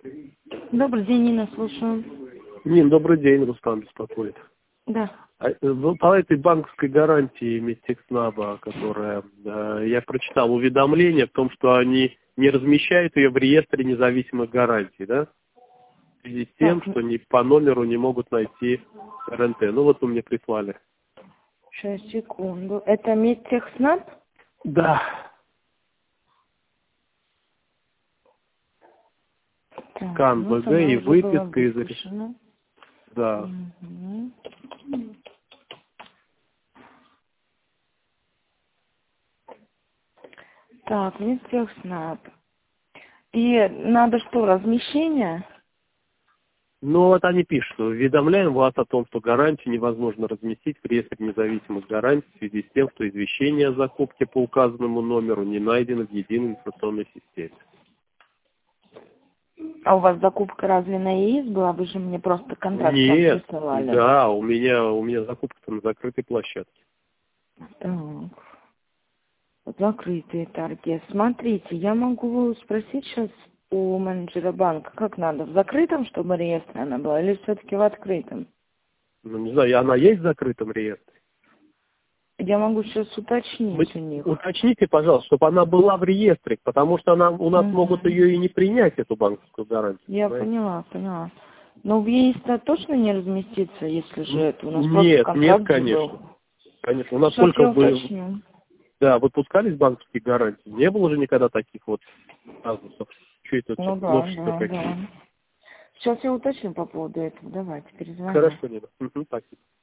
Добрый день, Нина, слушаю. Нин, добрый день, Рустам беспокоит. Да. По этой банковской гарантии Медтехснаба, которая, я прочитал уведомление в том, что они не размещают ее в реестре независимых гарантий, да? В связи с тем, Так, что по номеру не могут найти РНТ. Ну вот вы мне прислали. сейчас, секунду. Это Медтехснаб? Да. Так, Скан ну, БГ она и уже была выписка из... выпущена. Да. Мгм. Так, Медтехснаб. И надо что, размещение? Ну вот они пишут, уведомляем вас о том, что гарантию невозможно разместить в реестре независимых гарантий в связи с тем, что извещение о закупке по указанному номеру не найдено в единой информационной системе. А у вас закупка разве на ЕИС была? Вы же мне просто контракт там Нет, присылали. да, у меня закупка на закрытой площадке. Так, закрытые торги. Смотрите, я могу спросить сейчас у менеджера банка, как надо, в закрытом, чтобы реестр она была, или все-таки в открытом? Ну, не знаю, она есть в закрытом реестре? Я могу сейчас Вы уточнить у них. уточните, пожалуйста, чтобы она была в реестре, потому что у нас могут Мгм. ее и не принять, эту банковскую гарантию. Я Понимаете? поняла. Но в ЕИС-то точно не разместится, если же это у нас просто Нет, нет, контракт же был. конечно. Конечно, у нас Сейчас только я бы... уточню. Да, выпускались банковские гарантии. Не было же никогда таких вот казусов. Что это Ну да, новшества да, какие? да. Сейчас я уточню по поводу этого. Давайте, перезвоню. Хорошо, Нина. Спасибо.